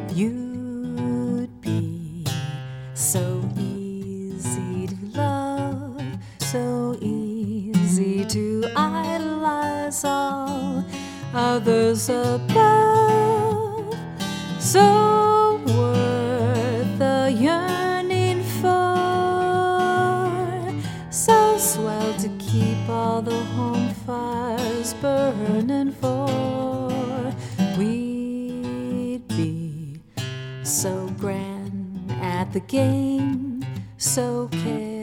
You'd be so easy to love, so easy to idolize all others above, so worth the yearning for, so swell to keep all the home fires burning for. We'd be so grand at the game, so carefree